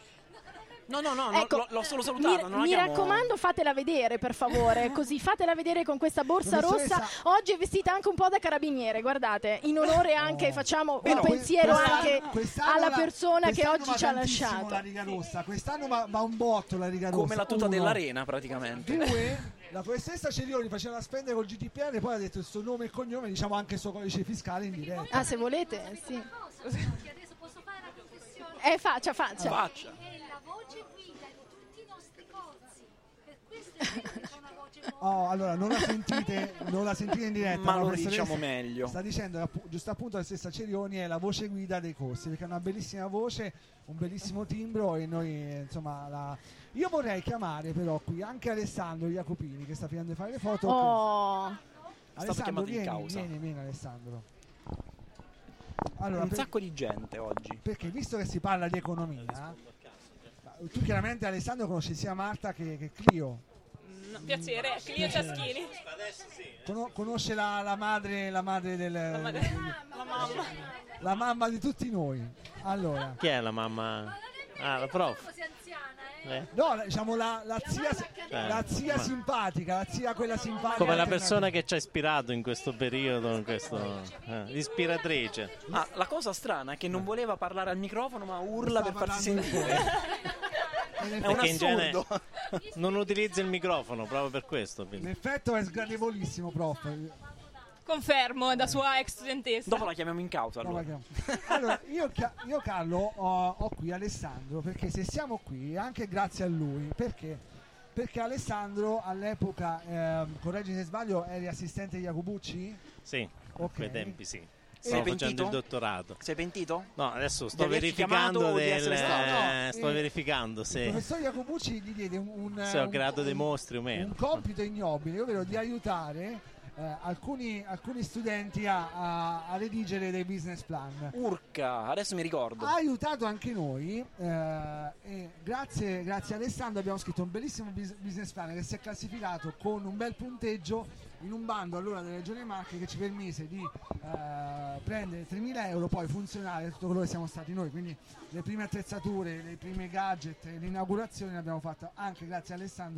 No, no, no, Ecco, no, l'ho, l'ho solo salutata. Mi, non la mi chiamo- raccomando, fatela vedere per favore, così fatela vedere con questa borsa Professoressa. rossa. Oggi è vestita anche un po' da carabiniere, guardate, in onore anche, Oh. facciamo un Però que- pensiero quest'anno- anche quest'anno alla la- persona che quest'anno oggi va ci ha tantissimo lasciato. la riga rossa. Quest'anno va, va un botto la riga rossa. Come la tuta Uno. dell'arena, praticamente. Due, la professoressa Cerioni faceva spendere col G D P R, poi ha detto il suo nome e cognome, diciamo anche il suo codice fiscale in diretta. Ah, se volete, sì. Adesso posso fare la confessione? Eh, faccia, faccia. Faccia. È la voce guida di tutti i nostri corsi. Per questo è che c'è una voce molto... Oh, allora non la sentite, non la sentite in diretta, Ma la lo professoressa diciamo meglio. Sta dicendo appu- giusto appunto la stessa Cerioni è la voce guida dei corsi, perché ha una bellissima voce, un bellissimo timbro e noi eh, insomma la... Io vorrei chiamare però qui anche Alessandro Jacopini che sta finendo di fare le foto. Oh, Alessandro, chiamato in vieni, causa. vieni, vieni Alessandro. Allora, Un per- sacco di gente oggi. perché visto che si parla di economia, tu chiaramente Alessandro conosci sia Marta che, che Clio. No, piacere, Clio Ciaschini. Cono- conosce la, la madre, la madre del, La madre- la mamma. la mamma di tutti noi. Allora, Chi è la mamma? Ah, la prof. Sei anziana, eh? Eh? no, diciamo la, la zia, la zia ma- simpatica, la zia quella simpatica. Come la alternativa. persona che ci ha ispirato in questo periodo, in questo, eh, l'ispiratrice. Ah, la cosa strana è che non voleva parlare al microfono, ma urla per Sta farsi parlando sentire. E in È un Perché in genere assurdo. non utilizza il microfono proprio per questo. quindi. L'effetto è sgradevolissimo, prof. Confermo, da sua ex studentessa. Dopo la chiamiamo in causa. No, Allora. ma che- allora, io, Chia- io Carlo ho, ho qui Alessandro perché se siamo qui è anche grazie a lui. Perché? Perché Alessandro all'epoca, ehm, correggi se sbaglio, eri assistente di Jacobucci? Sì, a Ok. quei tempi sì. Sei Stavo pentito? facendo il dottorato. Sei pentito? No, adesso Di sto averci chiamato verificando o di del, essere stato? eh, No, sto eh, verificando Il se, professor Jacobucci gli diede un, un, se ho un- grado dei un- mostri o un meno. compito ignobile, ovvero di aiutare eh, alcuni, alcuni studenti a, a- a redigere dei business plan. Urca, adesso mi ricordo. Ha aiutato anche noi eh, e grazie, grazie a Alessandro abbiamo scritto un bellissimo bus- business plan che si è classificato con un bel punteggio in un bando allora della Regione Marche che ci permise di eh, prendere tremila euro poi funzionare tutto quello che siamo stati noi, quindi le prime attrezzature, le prime gadget, l'inaugurazione l'abbiamo fatta anche grazie a Alessandro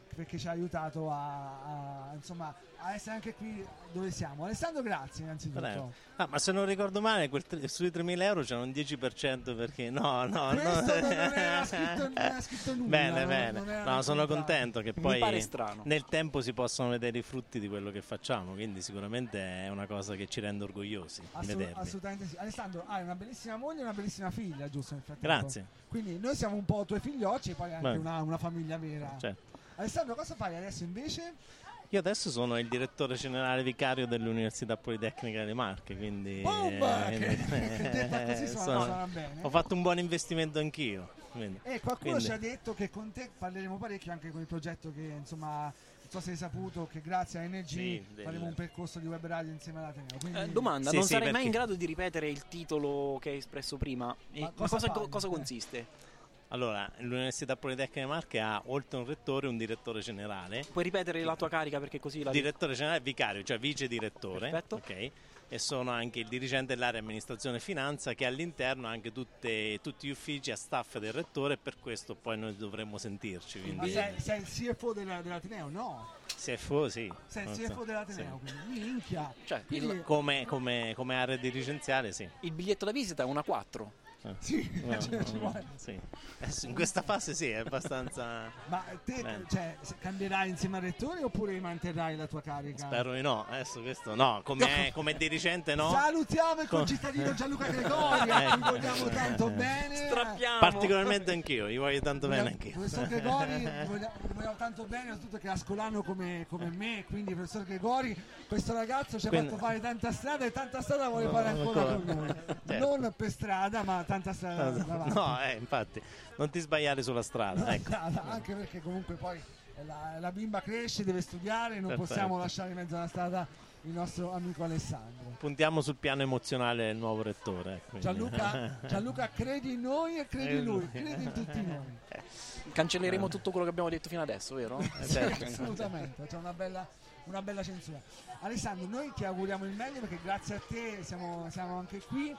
perché ci ha aiutato a, a, insomma, a essere anche qui dove siamo. Alessandro, grazie innanzitutto. Ah, ma se non ricordo male, quel tre, sui tremila euro c'era un dieci per cento perché no, no, Questo no. non era scritto, non era scritto nulla. Bene, non, bene. non era No, sono raccontato. contento che Mi poi pare strano. nel tempo si possano vedere i frutti di quello che facciamo, quindi sicuramente è una cosa che ci rende orgogliosi di Assolut- vederli. assolutamente sì. Alessandro, hai una bellissima moglie e una bellissima figlia, giusto? Nel frattempo? Grazie. Quindi noi siamo un po' tuoi figliocci e poi anche Beh. una, una famiglia vera. Certo. Alessandro, cosa fai adesso invece? Io adesso sono il direttore generale vicario dell'Università Politecnica delle Marche, quindi, Bomba! eh, Che- che detta così eh, suona- sono- suona bene. ho fatto un buon investimento anch'io. Quindi, E qualcuno quindi- ci ha detto che con te parleremo parecchio anche con il progetto che, insomma, non so se hai saputo che grazie a N G Sì, del- faremo un percorso di web radio insieme all'Ateneo. Quindi... Eh, domanda, Sì, non sì, sarei mai perché- in grado di ripetere il titolo che hai espresso prima? E Ma ma cosa cosa, fai? cosa Eh. consiste? Allora, l'Università Politecnica delle Marche ha oltre un rettore un direttore generale. Puoi ripetere la tua carica perché così la Direttore generale vicario, cioè vice direttore. Perfetto. Ok. E sono anche il dirigente dell'area amministrazione e finanza, che all'interno ha anche tutte, tutti gli uffici a staff del rettore, e per questo poi noi dovremmo sentirci. Ma Quindi sei, sei il C F O della- dell'Ateneo? No, C F O sì. sei il Non C F O so. dell'Ateneo, Sì. quindi minchia. Cioè, Quindi- il, Come, come, come area dirigenziale sì. il biglietto da visita è una quattro. Eh. Sì, No, cioè, ci no, vuole. sì. Adesso in questa fase sì, è abbastanza. Ma te, Bene. cioè, se cambierai insieme al rettore oppure manterrai la tua carica? Spero di no, adesso questo no, come, come dirigente no. Salutiamo il Com- concittadino Gianluca Gregori, a cui Ecco. vogliamo tanto bene. Strappiamo. Particolarmente anch'io, gli voglio tanto bene Vogliamo- anch'io. Professor Gregori, gli vogliamo, gli vogliamo tanto bene, soprattutto che è ascolano come, come me, quindi professor Gregori, questo ragazzo ci ha Quindi- fatto fare tanta strada e tanta strada vuole No, fare ancora ancora. con noi. Certo. Non per strada, ma tanta strada davanti. No, eh, infatti, non ti sbagliare sulla strada, ecco. Strada, anche perché comunque poi la, la bimba cresce, deve studiare, non Perfetto. possiamo lasciare in mezzo alla strada il nostro amico Alessandro. Puntiamo sul piano emozionale del nuovo rettore. ecco, quindi- Gianluca, Gianluca, credi in noi e credi in lui, credi in tutti noi. Cancelleremo tutto quello che abbiamo detto fino adesso, vero? Eh, certo. Assolutamente, c'è una bella, una bella censura. Alessandro, noi ti auguriamo il meglio perché grazie a te siamo, siamo anche qui.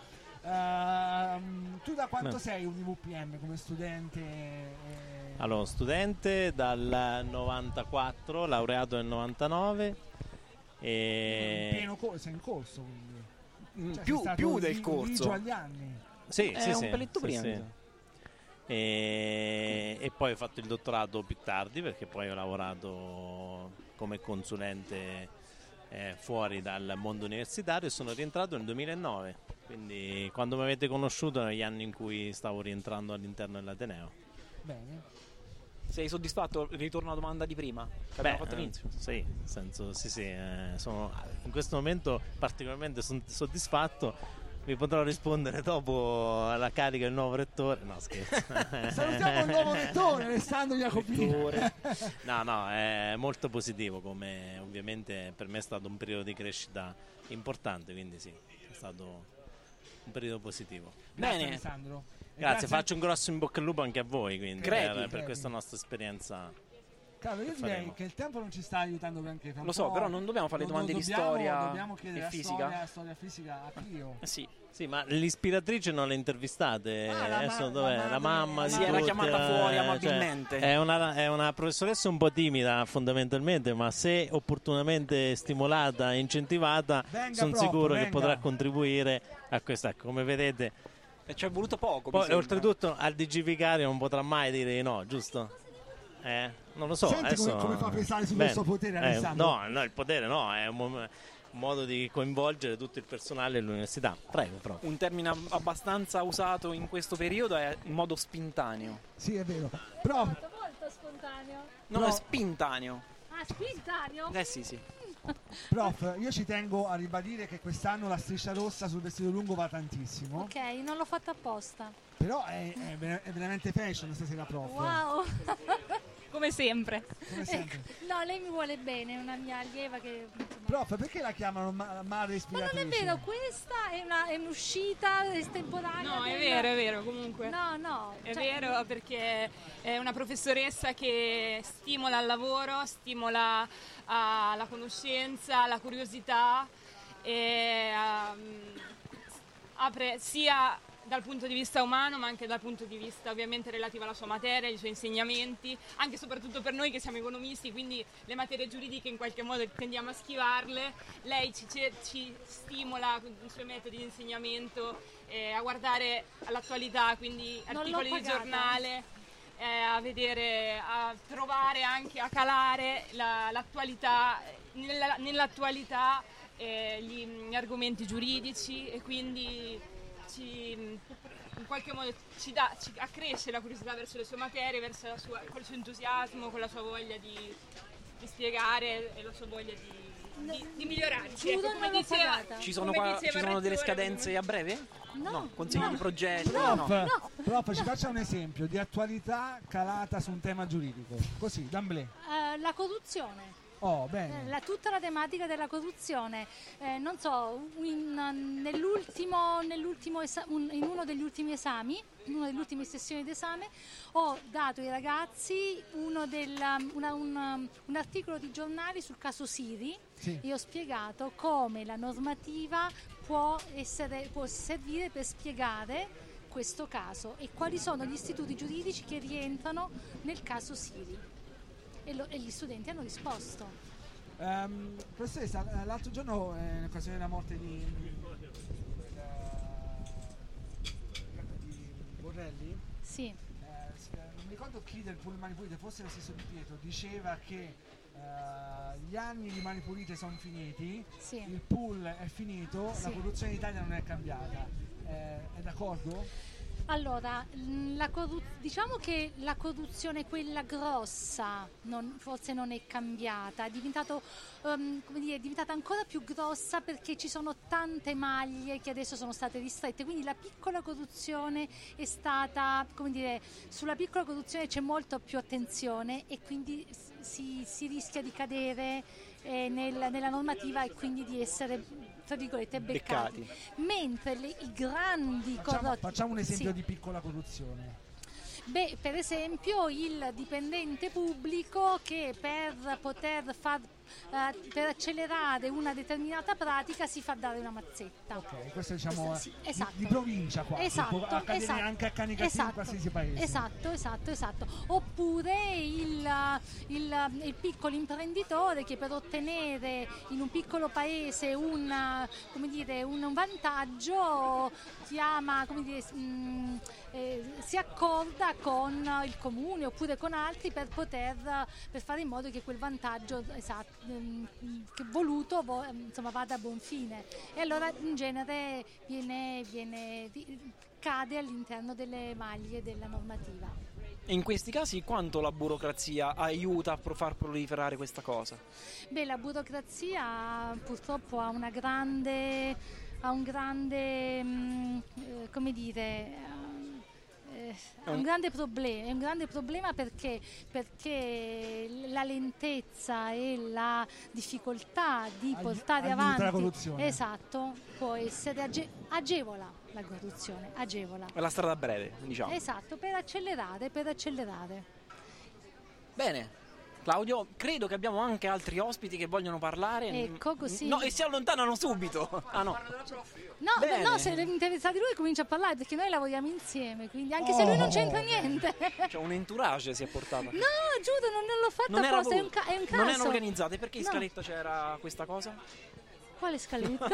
Ehm, tu da quanto Beh. sei un I V P M come studente? eh, Allora, studente dal novantaquattro, laureato nel novantanove. in E... pieno corso, sei in corso quindi. Mm, Cioè, più, sei stato più del li- corso. ligio agli anni. Sì, È sì, un sì, peletto sì, prima, sì. mi sa. E... e poi ho fatto il dottorato più tardi perché poi ho lavorato come consulente eh, fuori dal mondo universitario e sono rientrato nel duemilanove, quindi quando mi avete conosciuto negli anni in cui stavo rientrando all'interno dell'Ateneo. Bene. Sei soddisfatto? Ritorno alla domanda di prima che abbiamo fatto eh, all'inizio. sì, nel senso, sì, sì, eh, sono in questo momento particolarmente son- soddisfatto. Vi potrò rispondere dopo alla carica del nuovo rettore. No, scherzo. Salutiamo il nuovo rettore Alessandro Jacopini. No, no, è molto positivo, come ovviamente per me è stato un periodo di crescita importante, quindi sì, è stato un periodo positivo. Grazie Bene. Alessandro. E Grazie, faccio un grosso in bocca al lupo anche a voi, quindi, Crepi, per, per crepi. questa nostra esperienza. Caro, io che direi faremo. che il tempo non ci sta aiutando granché. fra un Lo so, po' però non dobbiamo fare le do- domande di dobbiamo- storia Dobbiamo chiedere e la fisica. Storia, storia fisica a Clio. Eh sì. Sì, ma l'ispiratrice non le intervistate? Ah, la Adesso ma- dov'è? la La, madre- mamma la di Si era tutti, chiamata eh, fuori cioè, amabilmente. è, una, è una professoressa un po' timida fondamentalmente, ma se opportunamente stimolata e incentivata Venga, sono prof, sicuro venga. che potrà contribuire a questo. Ecco, come vedete, E ci è voluto poco. mi poi sembra. oltretutto al D G vicario non potrà mai dire di no, giusto? Eh, non lo so. Senti adesso... come- come fa a pensare sul Bene. suo potere, Eh, Alessandro? no, no, il potere no, è un, mom- un modo di coinvolgere tutto il personale dell'università. Prego, proprio. Un termine ab- abbastanza usato in questo periodo è in modo spintaneo. Sì, è vero. Prof, Molto, molto spontaneo. No, No. è spintaneo. Ah, spintaneo? Eh sì, sì. prof, io ci tengo a ribadire che quest'anno la striscia rossa sul vestito lungo va tantissimo. Ok, non l'ho fatto apposta. Però è, è ver- è veramente fashion stasera, prof. Wow. Come sempre. Come sempre. No, lei mi vuole bene, è una mia allieva che... insomma- Prof, perché la chiamano ma- madre Ma non ispiratrice? è vero, questa è, una, è un'uscita estemporanea. No, è del- vero, è vero, comunque. No, no. È cioè- vero, perché è una professoressa che stimola il lavoro, stimola ah, la conoscenza, la curiosità e ehm, apre sia dal punto di vista umano, ma anche dal punto di vista ovviamente relativo alla sua materia, ai suoi insegnamenti, anche e soprattutto per noi che siamo economisti, quindi le materie giuridiche in qualche modo tendiamo a schivarle. Lei ci, ci stimola con i suoi metodi di insegnamento eh, a guardare all'attualità, quindi articoli di giornale, eh, a vedere, a trovare anche, a calare la, l'attualità, nella, nell'attualità eh, gli, gli argomenti giuridici, e quindi ci, in qualche modo ci, dà, ci accresce la curiosità verso le sue materie, verso la sua, col suo entusiasmo, con la sua voglia di, di spiegare e la sua voglia di, di, di migliorarci. Ecco, come diceva, Ci sono, come qua, diceva ci sono delle Rettore, scadenze a breve? No. Consigli no. di progetto? Prof, No. No. prof, ci faccia un esempio di attualità calata su un tema giuridico, così, d'amblè. Eh, la corruzione. Oh, bene. La, tutta la tematica della corruzione, eh, non so, in, nell'ultimo, nell'ultimo esa- un, in uno degli ultimi esami, in una delle ultime sessioni d'esame, ho dato ai ragazzi uno del, una, un, un articolo di giornali sul caso Siri, sì. E ho spiegato come la normativa può, essere, può servire per spiegare questo caso e quali sono gli istituti giuridici che rientrano nel caso Siri. E, lo, e gli studenti hanno risposto. Um, professoressa, l'altro giorno eh, in occasione della morte di, di, di Borrelli, sì. eh, non mi ricordo chi del pool Mani Pulite, forse lo stesso Di Pietro, diceva che eh, gli anni di Mani Pulite sono finiti, sì. Il pool è finito, sì. La corruzione in Italia non è cambiata. Eh, è d'accordo? Allora, la corru- diciamo che la corruzione, quella grossa, non, forse non è cambiata, è, diventato, um, come dire, è diventata ancora più grossa perché ci sono tante maglie che adesso sono state ristrette, quindi la piccola corruzione è stata, come dire, sulla piccola corruzione c'è molto più attenzione e quindi si, si rischia di cadere eh, nel, nella normativa e quindi di essere, tra virgolette, beccati, beccati. Mentre le, i grandi facciamo, corrotti, facciamo un esempio sì. di piccola corruzione. Beh, per esempio il dipendente pubblico che per poter far uh, per accelerare una determinata pratica si fa dare una mazzetta. Ok, questo diciamo sì, esatto. di, di provincia qua, esatto, può accadere esatto, anche a Canicattì esatto, in qualsiasi paese. Esatto, esatto, esatto. Oppure il, il, il piccolo imprenditore che per ottenere in un piccolo paese un, come dire, un vantaggio chiama, come dire, mh, eh, si accorda con il comune oppure con altri per poter per fare in modo che quel vantaggio esatto, che voluto insomma vada a buon fine, e allora in genere viene, viene cade all'interno delle maglie della normativa. E in questi casi quanto la burocrazia aiuta a far proliferare questa cosa? Beh, la burocrazia purtroppo ha una grande ha un grande mh, eh, come dire è un grande problema, è un grande problema perché, perché la lentezza e la difficoltà di Ag- portare avanti la avanti corruzione. Esatto, può essere age- agevola la corruzione, agevola. È la strada breve, diciamo. Esatto, per accelerare, per accelerare. Bene. Claudio, credo che abbiamo anche altri ospiti che vogliono parlare. Ecco, così. No, e si allontanano subito. Ah no. No, Bene. no, se deve interessare lui comincia a parlare perché noi lavoriamo insieme, quindi anche oh. se lui non c'entra niente. Cioè un entourage si è portata. No, giuro, non, non l'ho fatto non apposta, è un, ca- è un caso. Non erano organizzate, perché in no. scaletta c'era questa cosa? Quale scaletta?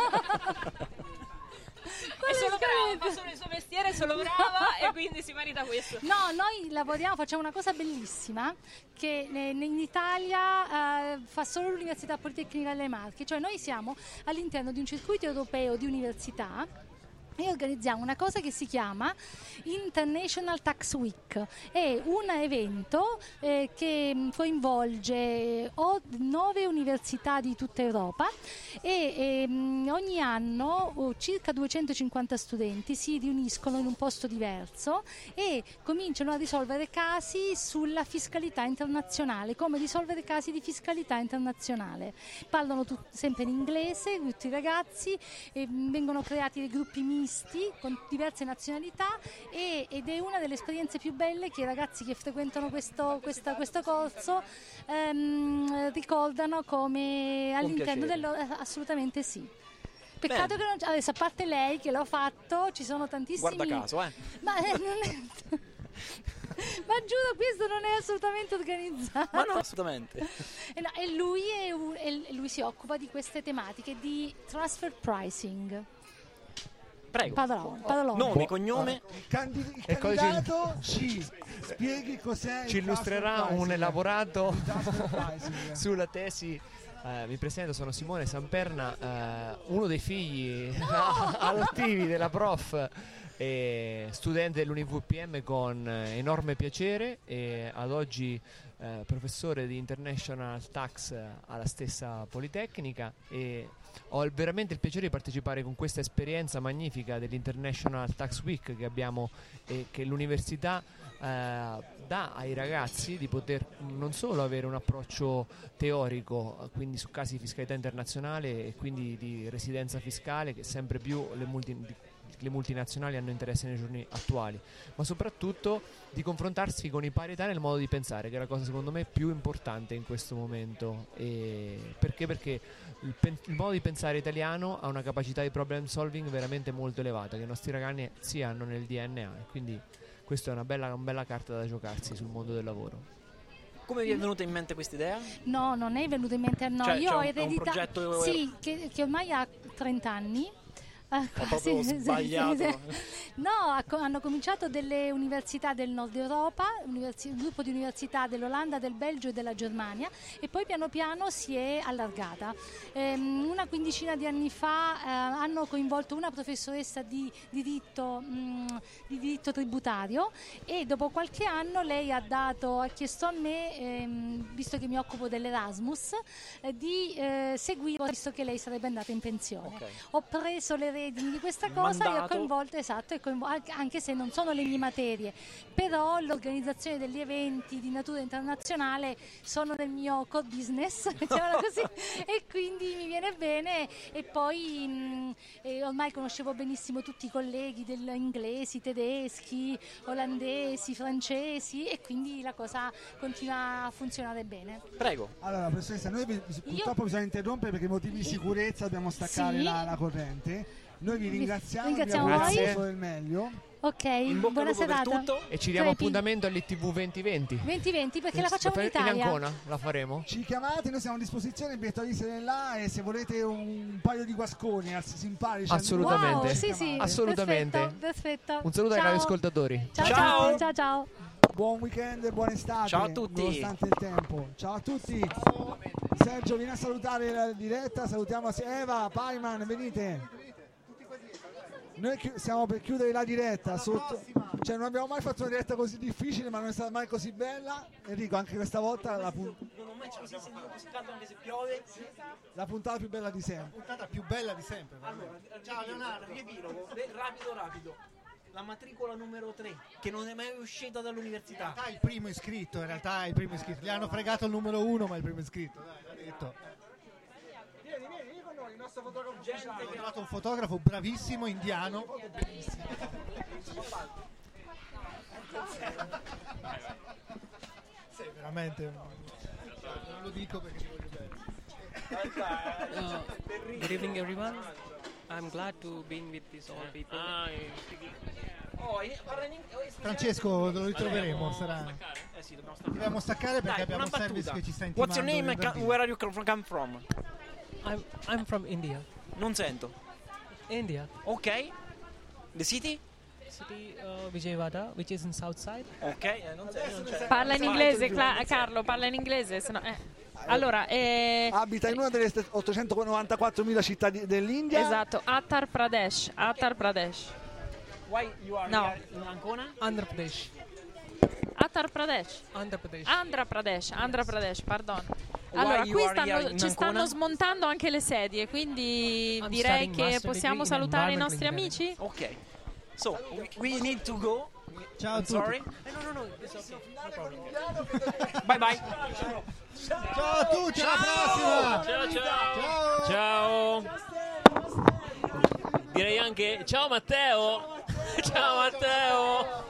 È solo brava, fa solo il suo mestiere, è solo brava e quindi si merita questo. No, noi lavoriamo, facciamo una cosa bellissima che in Italia eh, fa solo l'Università Politecnica delle Marche, cioè noi siamo all'interno di un circuito europeo di università e organizziamo una cosa che si chiama International Tax Week. È un evento eh, che coinvolge nove università di tutta Europa e ehm, ogni anno oh, circa duecentocinquanta studenti si riuniscono in un posto diverso e cominciano a risolvere casi sulla fiscalità internazionale, come risolvere casi di fiscalità internazionale. Parlano tut- sempre in inglese, tutti i ragazzi, e vengono creati dei gruppi misti con diverse nazionalità e, ed è una delle esperienze più belle che i ragazzi che frequentano questo, questa, questo corso ehm, ricordano come all'interno dello... assolutamente sì. Peccato Bene. che non adesso, a parte lei che l'ho fatto, ci sono tantissimi. Guarda caso, eh. Ma eh, non è... Ma giuro, questo non è assolutamente organizzato. Ma no, assolutamente. E, no, e lui, è un, e lui si occupa di queste tematiche di transfer pricing. Prego. Padrone, padrone. Nome, cognome. Il, candid- il Ecco, candidato ci spieghi cos'è ci il illustrerà un elaborato pricing. sulla tesi. Eh, mi presento, sono Simone Samperna, eh, uno dei figli no! adottivi della prof, e studente dell'Univ P M con eh, enorme piacere, e ad oggi eh, professore di International Tax alla stessa Politecnica, e ho il- veramente il piacere di partecipare con questa esperienza magnifica dell'International Tax Week che abbiamo e che l'università eh, dà ai ragazzi, di poter non solo avere un approccio teorico, eh, quindi su casi di fiscalità internazionale e quindi di residenza fiscale, che sempre più le, multi, di- le multinazionali hanno interesse nei giorni attuali, ma soprattutto di confrontarsi con i pari età nel modo di pensare, che è la cosa secondo me più importante in questo momento. E perché? Perché il, pen- il modo di pensare italiano ha una capacità di problem solving veramente molto elevata, che i nostri ragazzi hanno nel D N A, e quindi questa è una bella, una bella carta da giocarsi sul mondo del lavoro. Come vi è venuta in mente questa idea? No, non è venuto in mente a noi. Cioè, Io c'è ho un- è un ereditato. progetto- Sì, che, che ormai ha trenta anni. Ah, Ho quasi, proprio sì, sì, sbagliato. sì. No, ha co- hanno cominciato delle università del nord Europa, universi- un gruppo di università dell'Olanda, del Belgio e della Germania, e poi piano piano si è allargata. Ehm, una quindicina di anni fa eh, hanno coinvolto una professoressa di diritto, mh, di diritto tributario, e dopo qualche anno lei ha dato, ha chiesto a me, ehm, visto che mi occupo dell'Erasmus, eh, di eh, seguire, visto che lei sarebbe andata in pensione. Ok. Ho preso le redini di questa cosa e ho Mandato. coinvolto, esatto, e coinvo- anche- anche se non sono le mie materie, però l'organizzazione degli eventi di natura internazionale sono nel mio core business, diciamo così, e quindi mi viene bene. E poi mh, eh, ormai conoscevo benissimo tutti i colleghi del- inglesi, tedeschi, olandesi, francesi, e quindi la cosa continua a funzionare bene. Prego. Allora, professoressa, noi bi- purtroppo bisogna interrompere perché motivi di sicurezza dobbiamo staccare Sì. la, la corrente. Noi vi Vi- ringraziamo, ringraziamo vi auguriamo voi. solo il meglio. Ok, In bocca buona al lupo per serata. tutto. E ci diamo Crepi. appuntamento all'I T V venti venti. venti venti perché la facciamo in In Italia. Ancona la faremo. Ci chiamate, noi siamo a disposizione, il biglietto è là, e se volete un paio di guasconi alzi simpatici Assolutamente. Wow, sì, sì, Assolutamente. perfetto, perfetto. Un saluto ai Ciao. radioascoltatori. Ciao, Ciao. ciao, ciao, ciao. Buon weekend e buona estate. Ciao a tutti. Nonostante il tempo. Ciao a tutti. Sergio, vieni a salutare la diretta. Salutiamo Eva, Paiman, venite. Noi chi- stiamo per chiudere la diretta. Sotto, cioè, non abbiamo mai fatto una diretta così difficile, ma non è stata mai così bella. Enrico, anche questa volta la, pun- Non ho mai così sentito così tanto anche se piove. la puntata più bella di sempre. puntata più bella di sempre. Allora, ciao Leonardo, riepilogo, Beh, rapido rapido. La matricola numero tre, che non è mai uscita dall'università. In realtà è il primo iscritto, in realtà è il primo iscritto. Gli hanno fregato il numero uno, ma è il primo iscritto. Dai, l'ha detto. Vieni, vieni, vieni con noi, il nostro fotografo Ho trovato un fotografo bravissimo, indiano. Sì, veramente. Non lo dico perché ti voglio bene. Uh, good evening, everyone. I'm glad to be with these all people. Oh, eh, parla in ing- oh, Francesco, lo ritroveremo, sarà. Eh sì, dobbiamo staccare. Dobbiamo staccare perché Dai, abbiamo una un service battuta. che ci sta What's intimando. your name and venerdì. ca- where are you come come from? I'm I'm from India. Non sento. India. Ok. The city? City uh, Vijayawada, which is in south side. Ok, eh, non sento. Non c'è. Parla in inglese, Cla- Carlo, parla in inglese, sennò, eh. Allora, eh, Abita in una delle ottocentonovantaquattromila città di- dell'India. esatto, Uttar Pradesh, Uttar Pradesh. Why you are No. here in Ancona? Andhra Pradesh. Uttar Pradesh. Andhra Pradesh. Andhra Pradesh, Andhra Pradesh, pardon. Why Allora, you qui are stanno- here in ci stanno Ancona? smontando anche le sedie, quindi I'm direi studying che master possiamo degree in salutare i environmental nostri amici. Ok. So, we, we need to go. Ciao a I'm tutti. sorry. Eh, no, no, no, it's okay. No problem. Bye bye. Ciao a tutti, alla prossima! Ciao ciao. Ciao! Ciao. Direi anche ciao Matteo. Ciao Matteo.